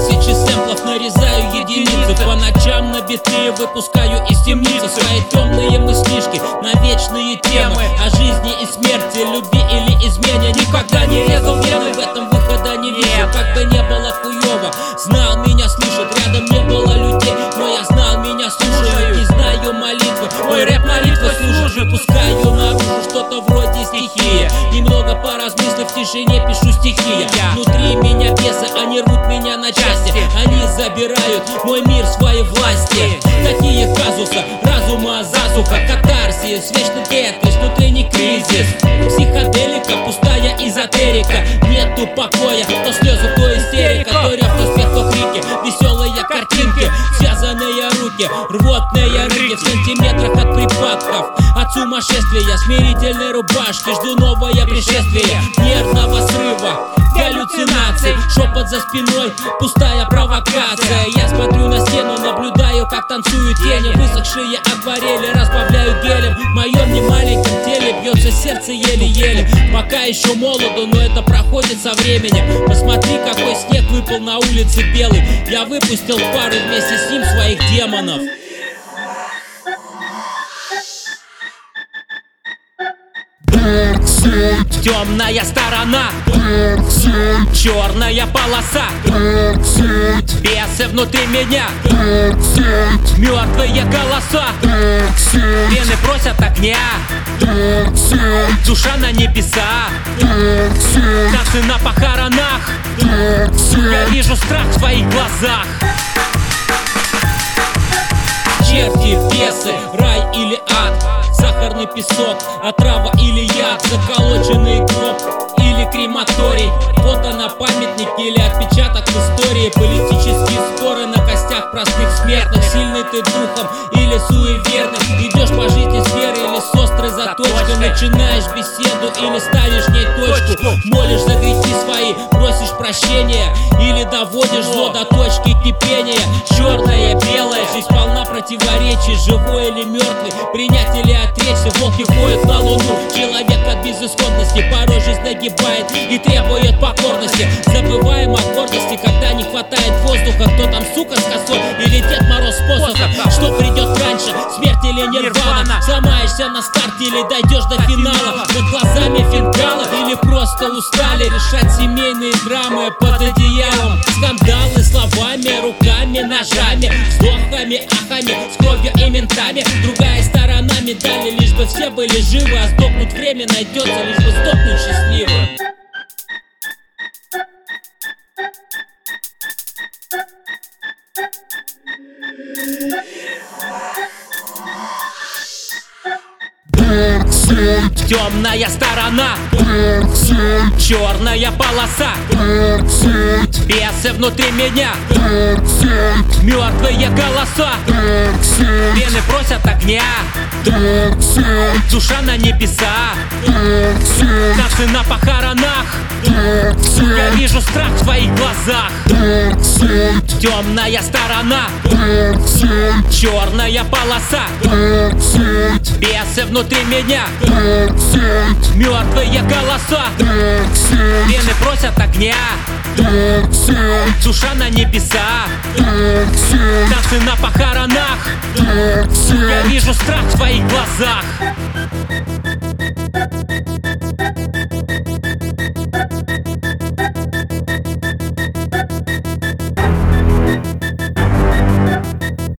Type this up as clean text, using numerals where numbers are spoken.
Тысячи сэмплов нарезаю единицы. По ночам на биты выпускаю из темницы свои темные мыслишки на вечные темы о жизни и смерти, любви или измене. Никогда не резал вены, в этом выхода не вижу. Как бы не было хуёво, знал, меня слышат. Рядом не было людей, но я знал, меня слушают. Не знаю молитвы, мой рэп молитва служит. Выпускаю наружу что-то вроде стихии. Немного поразмыслив, в тишине пишу стихи. Внутри меня бесы, они рвут меня на части. Они забирают мой мир в своей власти. Такие казусы, разума засуха, катарсис, вечный тетрис, внутренний кризис. Психоделика, пустая эзотерика. Нету покоя, то слезы, то истерика, то рев, то смех, то крики, веселые картинки, связанные руки, рвотные рыки в сантиметрах от припадков, от сумасшествия, смирительной рубашки. Жду новое пришествие нервного срыва, галлюцинаций, шепот за спиной, пустая провокация. Я смотрю на стену, наблюдаю, как танцуют тени. Высохшие акварели разбавляют гелем. В моем немаленьком теле бьется сердце еле-еле. Пока еще молодо, но это проходит со временем. Посмотри, какой снег выпал на улице белый. Я выпустил пару вместе с ним своих демонов. Темная сторона, черная полоса, бесы внутри меня, мертвые голоса, вены просят огня, душа на небеса, танцы на похоронах. Я вижу страх в твоих глазах. Черти, бесы, рай или ад, сахарный песок, отрава или яд, заколоченный гроб или крематорий, фото на памятник или отпечаток в истории, политические споры на костях простых смертных. Сильный ты духом или суеверный, идешь по жизни с верой или с острой заточкой, начинаешь беседу или ставишь в ней точку, молишь за грехи свои, просишь прощения или доводишь зло до точки кипения. Черное, белое, жизнь полна противоречий, живой или мертвый, принять или отречься. Волки ходят на луну, человек от безысходности порой жизнь нагибает и требует покорности. Забываем о гордости, когда не хватает воздуха. Кто там, сука, с косой или Дед Мороз с посохом? Что придет раньше, смерть или нирвана? Сломаешься на старте или дойдешь до финала? Над глазами фингала или просто устали решать семейные драмы под одеялом? Скандалы словами, руками, ножами, вздохами, ахами, с кровью и ментами. Другая сторона медали, лишь бы все были живы, а сдохнуть время найдется, лишь бы сдохнуть счастливым. Темная сторона, черная полоса, бесы внутри меня, мертвые голоса, вены просят огня, душа на небеса, танцы на похоронах. Я вижу страх в твоих глазах. Темная сторона, черная полоса, бесы внутри меня, мертвые голоса, вены просят огня, душа на небеса, танцы на похоронах. Я вижу страх в твоих глазах.